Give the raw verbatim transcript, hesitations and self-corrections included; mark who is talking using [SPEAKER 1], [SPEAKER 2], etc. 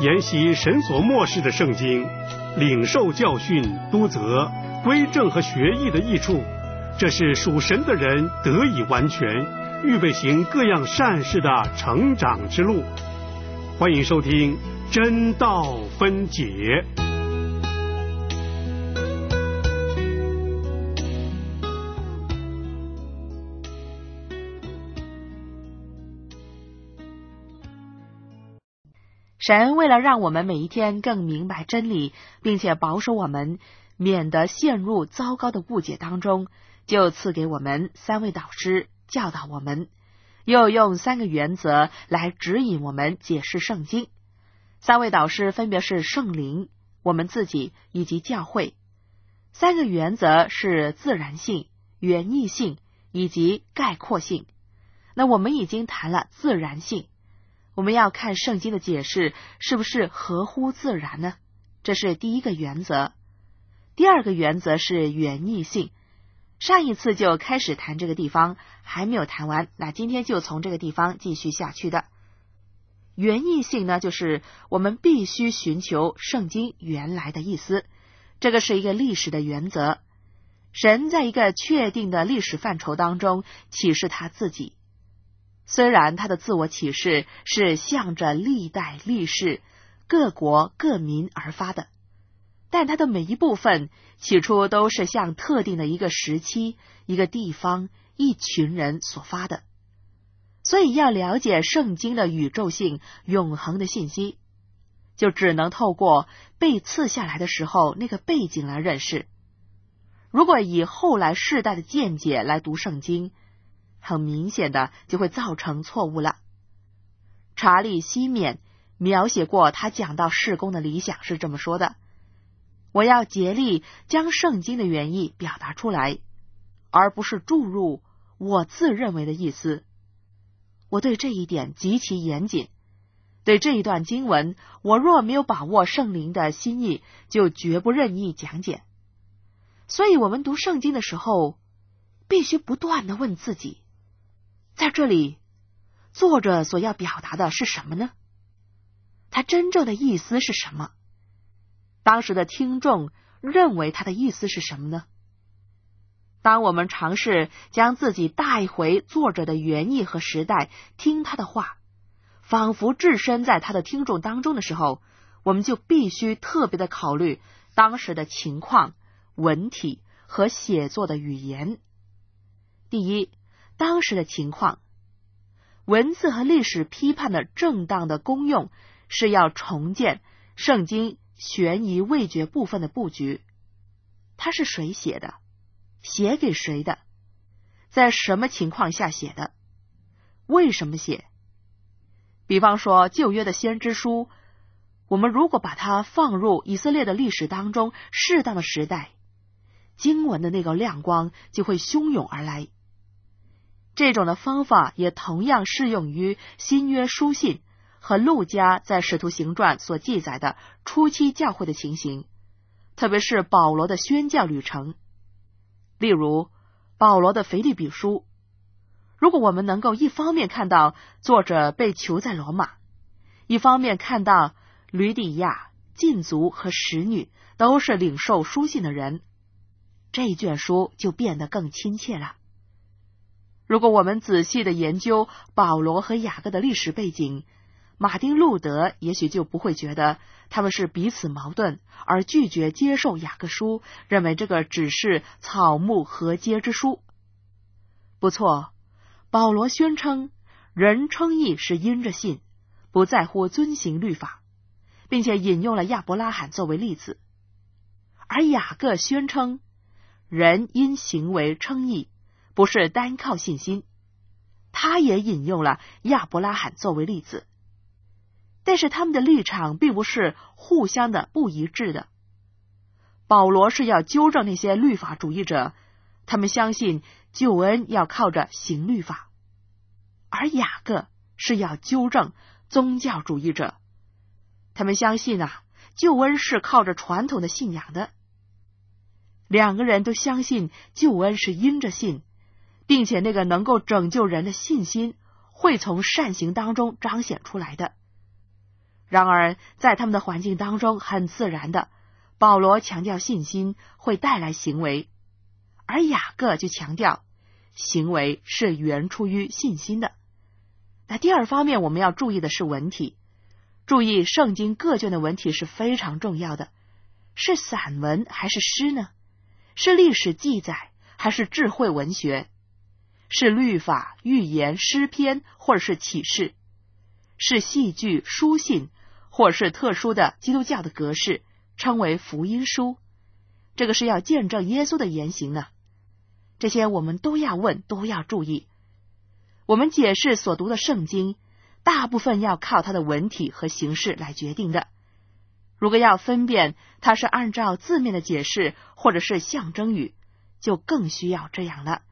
[SPEAKER 1] 研习神所默示的圣经，领受教训、督责、归正和学艺的益处，这是属神的人得以完全，预备行各样善事的成长之路。欢迎收听真道分解。
[SPEAKER 2] 神为了让我们每一天更明白真理，并且保守我们免得陷入糟糕的误解当中，就赐给我们三位导师教导我们，又用三个原则来指引我们解释圣经。三位导师分别是圣灵、我们自己以及教会。三个原则是自然性、原意性以及概括性。那我们已经谈了自然性，我们要看圣经的解释是不是合乎自然呢？这是第一个原则。第二个原则是原意性，上一次就开始谈这个地方，还没有谈完，那今天就从这个地方继续下去的。原意性呢，就是我们必须寻求圣经原来的意思，这个是一个历史的原则。神在一个确定的历史范畴当中启示他自己，虽然他的自我启示是向着历代历世各国各民而发的，但他的每一部分起初都是向特定的一个时期、一个地方、一群人所发的。所以要了解圣经的宇宙性、永恒的信息，就只能透过被赐下来的时候那个背景来认识。如果以后来世代的见解来读圣经，很明显的就会造成错误了。查理·西缅描写过他讲到事工的理想是这么说的：我要竭力将圣经的原意表达出来，而不是注入我自认为的意思。我对这一点极其严谨，对这一段经文，我若没有把握圣灵的心意，就绝不任意讲解。所以我们读圣经的时候，必须不断地问自己，在这里作者所要表达的是什么呢？他真正的意思是什么？当时的听众认为他的意思是什么呢？当我们尝试将自己带回作者的原意和时代，听他的话，仿佛置身在他的听众当中的时候，我们就必须特别的考虑当时的情况、文体和写作的语言。第一，当时的情况，文字和历史批判的正当的功用是要重建圣经悬疑未决部分的布局。它是谁写的？写给谁的？在什么情况下写的？为什么写？比方说旧约的先知书，我们如果把它放入以色列的历史当中适当的时代，经文的那个亮光就会汹涌而来。这种的方法也同样适用于新约书信和路加在使徒行传所记载的初期教会的情形，特别是保罗的宣教旅程。例如保罗的腓立比书，如果我们能够一方面看到作者被囚在罗马，一方面看到吕底亚、禁足和使女都是领受书信的人，这卷书就变得更亲切了。如果我们仔细的研究保罗和雅各的历史背景，马丁·路德也许就不会觉得他们是彼此矛盾，而拒绝接受雅各书，认为这个只是草木禾秸之书。不错，保罗宣称人称义是因着信，不在乎遵行律法，并且引用了亚伯拉罕作为例子。而雅各宣称人因行为称义，不是单靠信心，他也引用了亚伯拉罕作为例子。但是他们的立场并不是互相的不一致的。保罗是要纠正那些律法主义者，他们相信救恩要靠着行律法；而雅各是要纠正宗教主义者，他们相信啊，救恩是靠着传统的信仰的。两个人都相信救恩是因着信，并且那个能够拯救人的信心会从善行当中彰显出来的。 然而在他们的环境当中，很自然的，保罗强调信心会带来行为，而雅各就强调行为是源出于信心的。那第二方面我们要注意的是文体，注意圣经各卷的文体是非常重要的，是散文还是诗呢？是历史记载还是智慧文学？是律法、预言、诗篇或者是启示？是戏剧、书信或者是特殊的基督教的格式，称为福音书？这个是要见证耶稣的言行呢。这些我们都要问，都要注意。我们解释所读的圣经，大部分要靠它的文体和形式来决定的。如果要分辨它是按照字面的解释或者是象征语，就更需要这样了。